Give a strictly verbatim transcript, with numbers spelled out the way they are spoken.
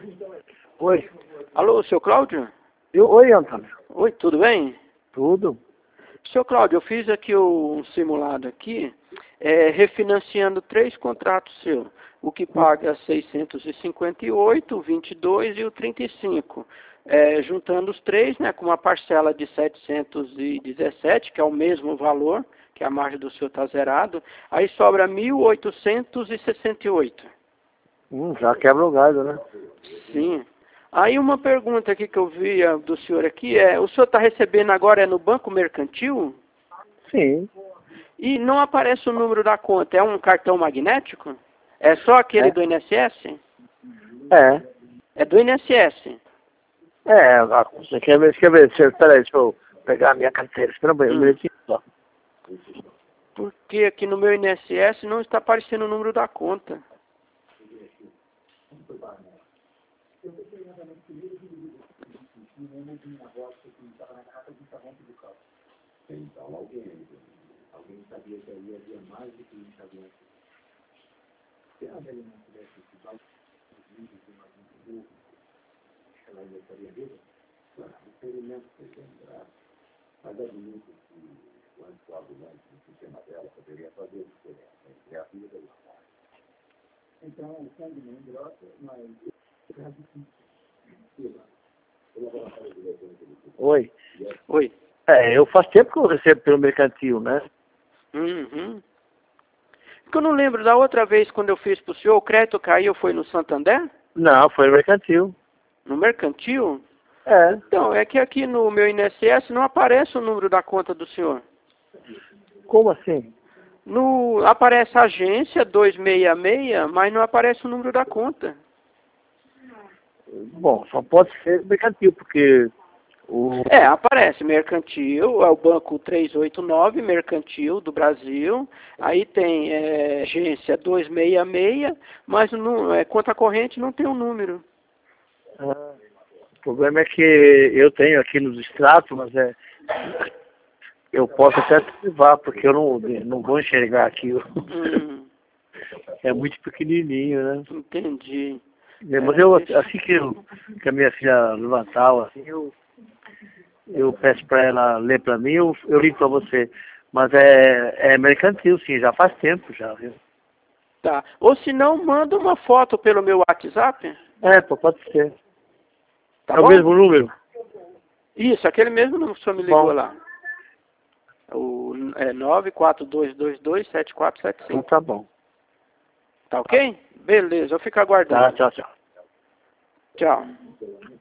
Oi. Alô, seu Cláudio? Eu, oi, Antônio. Oi, tudo bem? Tudo? Seu Cláudio, eu fiz aqui um simulado aqui, é, refinanciando três contratos seus. O que paga seiscentos e cinquenta e oito, o vinte e dois e o trinta e cinco. É, juntando os três, né, com uma parcela de setecentos e dezessete, que é o mesmo valor, que a margem do seu está zerado, aí sobra mil oitocentos e sessenta e oito. Hum, já quebra o galho, né? Sim. Aí uma pergunta aqui que eu vi ah, do senhor aqui é, o senhor está recebendo agora é no Banco Mercantil? Sim. E não aparece o número da conta, é um cartão magnético? É só aquele É. do I N S S? É. É do I N S S. É, a- você quer ver, quer ver, deixa, peraí, deixa eu pegar a minha carteira, espera um Hum. minutinho só. Porque aqui no meu I N S S não está aparecendo o número da conta. Oi. Oi. É, eu faz tempo que eu recebo pelo mercantil, né? Uhum. Porque eu não lembro da outra vez quando eu fiz para o senhor, o crédito caiu, foi no Santander? Não, foi mercantil. No Mercantil? É. Então, é que aqui no meu I N S S não aparece o número da conta do senhor. Como assim? No, aparece a agência duzentos e sessenta e seis, mas não aparece o número da conta. Bom, só pode ser mercantil, porque o... É, aparece Mercantil, é o banco trezentos e oitenta e nove, Mercantil do Brasil. Aí tem é, agência duzentos e sessenta e seis, mas não, é, conta corrente não tem o um número. Ah, o problema é que eu tenho aqui nos extratos, mas é... Eu posso até ativar, porque eu não, não vou enxergar aquilo. Hum, É muito pequenininho, né? entendi. É, mas É, eu, deixa- assim que, eu, que a minha filha levantar, assim, eu, eu peço para ela ler para mim, eu, eu ligo para você. Mas é, é mercantil, sim, já faz tempo já, viu? Tá. Ou se não, manda uma foto pelo meu WhatsApp. É, pô, pode ser. Tá É o bom? mesmo número? Isso, aquele mesmo número que o senhor me ligou Bom, lá. O é nove quatro dois dois dois sete quatro sete então cinco. tá bom. Tá ok? Beleza, eu fico Tá, aguardando. tchau, tchau. Tchau.